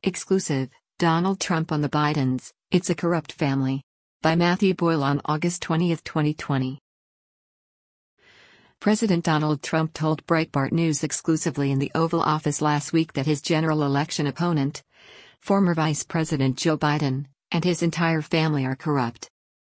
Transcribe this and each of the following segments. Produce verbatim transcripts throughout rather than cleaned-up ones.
Exclusive, Donald Trump on the Bidens, It's a Corrupt Family. By Matthew Boyle on August twentieth, twenty twenty. President Donald Trump told Breitbart News exclusively in the Oval Office last week that his general election opponent, former Vice President Joe Biden, and his entire family are corrupt.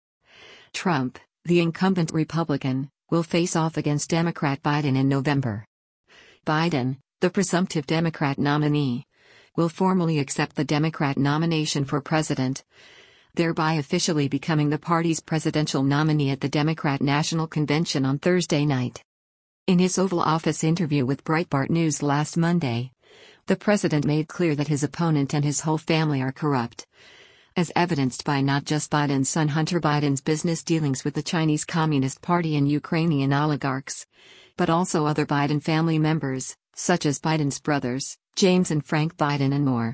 Trump, the incumbent Republican, will face off against Democrat Biden in November. Biden, the presumptive Democrat nominee, will formally accept the Democrat nomination for president, thereby officially becoming the party's presidential nominee at the Democrat National Convention on Thursday night. In his Oval Office interview with Breitbart News last Monday, the president made clear that his opponent and his whole family are corrupt, as evidenced by not just Biden's son Hunter Biden's business dealings with the Chinese Communist Party and Ukrainian oligarchs, but also other Biden family members, such as Biden's brothers, James and Frank Biden, and more.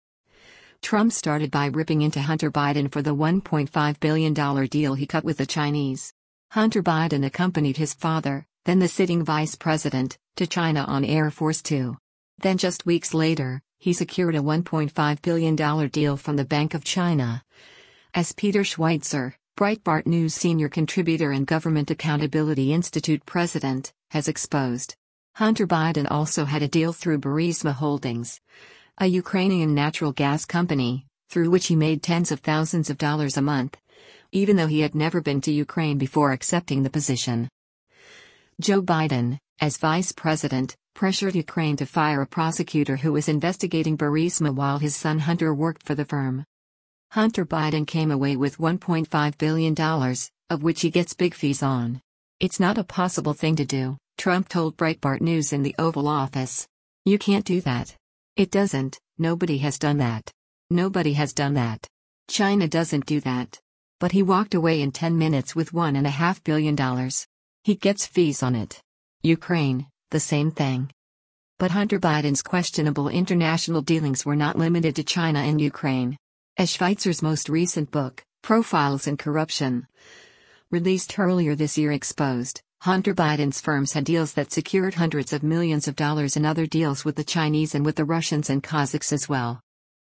Trump started by ripping into Hunter Biden for the one point five billion dollars deal he cut with the Chinese. Hunter Biden accompanied his father, then the sitting vice president, to China on Air Force Two. Then just weeks later, he secured a one point five billion dollars deal from the Bank of China. As Peter Schweizer, Breitbart News senior contributor and Government Accountability Institute president, has exposed, Hunter Biden also had a deal through Burisma Holdings, a Ukrainian natural gas company, through which he made tens of thousands of dollars a month, even though he had never been to Ukraine before accepting the position. Joe Biden, as vice president, pressured Ukraine to fire a prosecutor who was investigating Burisma while his son Hunter worked for the firm. Hunter Biden came away with one point five billion dollars, of which he gets big fees on. It's not a possible thing to do, Trump told Breitbart News in the Oval Office. You can't do that. It doesn't, nobody has done that. Nobody has done that. China doesn't do that. But he walked away in ten minutes with one and a half billion dollars. He gets fees on it. Ukraine, the same thing. But Hunter Biden's questionable international dealings were not limited to China and Ukraine. As Schweizer's most recent book, Profiles in Corruption, released earlier this year, exposed, Hunter Biden's firms had deals that secured hundreds of millions of dollars in other deals with the Chinese and with the Russians and Kazakhs as well.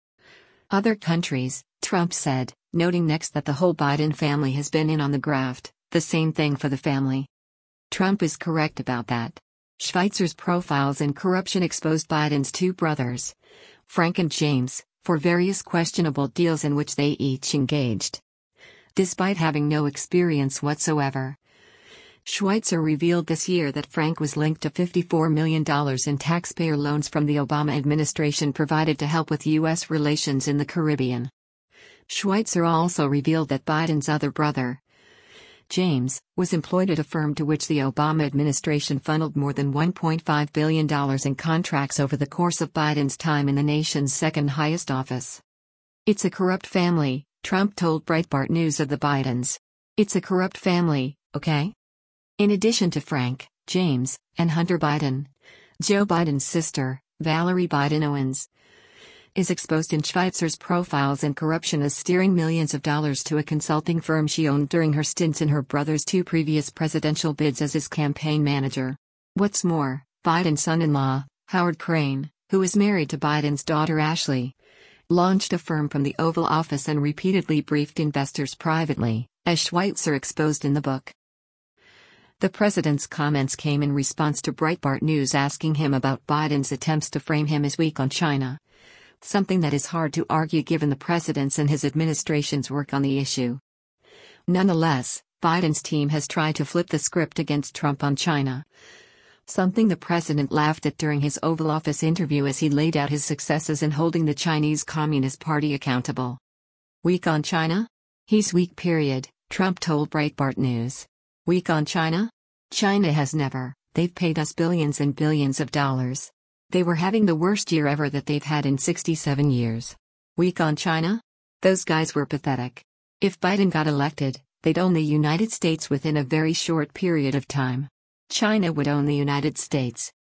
Other countries, Trump said, noting next that the whole Biden family has been in on the graft, the same thing for the family. Trump is correct about that. Schweizer's Profiles in Corruption exposed Biden's two brothers, Frank and James, for various questionable deals in which they each engaged, despite having no experience whatsoever. Schweizer revealed this year that Frank was linked to fifty-four million dollars in taxpayer loans from the Obama administration provided to help with U S relations in the Caribbean. Schweizer also revealed that Biden's other brother, James, was employed at a firm to which the Obama administration funneled more than one point five billion dollars in contracts over the course of Biden's time in the nation's second highest office. It's a corrupt family, Trump told Breitbart News of the Bidens. It's a corrupt family, okay? In addition to Frank, James, and Hunter Biden, Joe Biden's sister, Valerie Biden Owens, is exposed in Schweizer's Profiles in Corruption as steering millions of dollars to a consulting firm she owned during her stints in her brother's two previous presidential bids as his campaign manager. What's more, Biden's son-in-law, Howard Crane, who is married to Biden's daughter Ashley, launched a firm from the Oval Office and repeatedly briefed investors privately, as Schweizer exposed in the book. The president's comments came in response to Breitbart News asking him about Biden's attempts to frame him as weak on China, something that is hard to argue given the president's and his administration's work on the issue. Nonetheless, Biden's team has tried to flip the script against Trump on China, something the president laughed at during his Oval Office interview as he laid out his successes in holding the Chinese Communist Party accountable. Weak on China? He's weak, period, Trump told Breitbart News. Weak on China? China has never. They've paid us billions and billions of dollars. They were having the worst year ever that they've had in sixty-seven years. Weak on China? Those guys were pathetic. If Biden got elected, they'd own the United States within a very short period of time. China would own the United States,